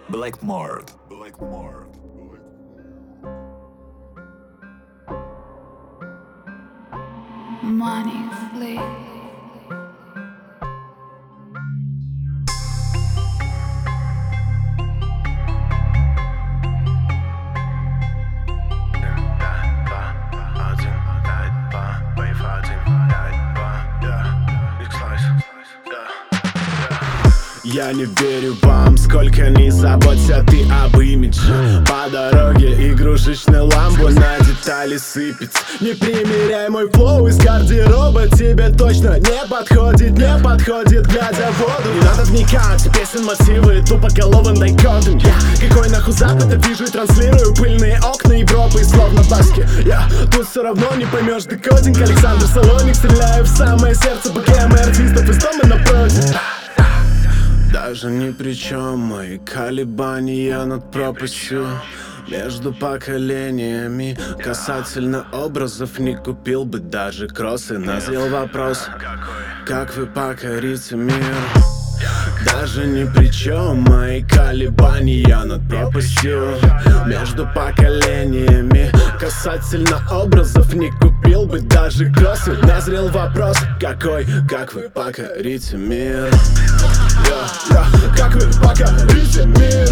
Blackmart. Money flip. Я не верю вам, сколько не заботься ты об имидже. По дороге игрушечный ламбо на детали сыпется. Не примеряй мой флоу из гардероба, тебе точно не подходит, глядя в воду. Не надо вникать, песен мотивы, тупоголовым дай контент. Какой нахуй запад, я вижу и транслирую пыльные окна Европы, словно баски. Тут все равно не поймешь декодинг. Александр Салоник, стреляю в самое сердце БГМ артистов из дома напротив. Даже ни при чем мои колебания над пропастью между поколениями. Касательно образов не купил бы даже кроссы. Назрел вопрос, как вы покорите мир. Даже ни при чем мои колебания над пропастью между поколениями. Касательно образов не купил бы даже кроссы. Назрел вопрос, какой, как вы покорите мир. Как вы покорите мир.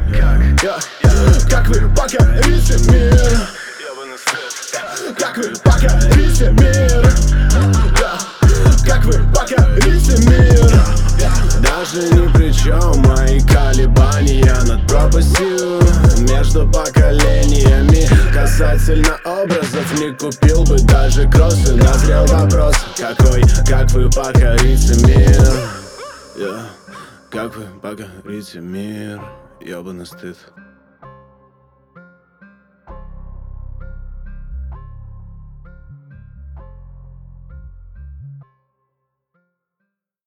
Как вы покорите мир. Как вы покорите мир. Как вы покорите мир. Даже ни при чем мои колебания над пропастью между поколениями. Касательно образов не купил бы даже кроссы. Назрел вопрос, какой, как вы покорите мир. Как вы покорите мир. Ёбаный стыд.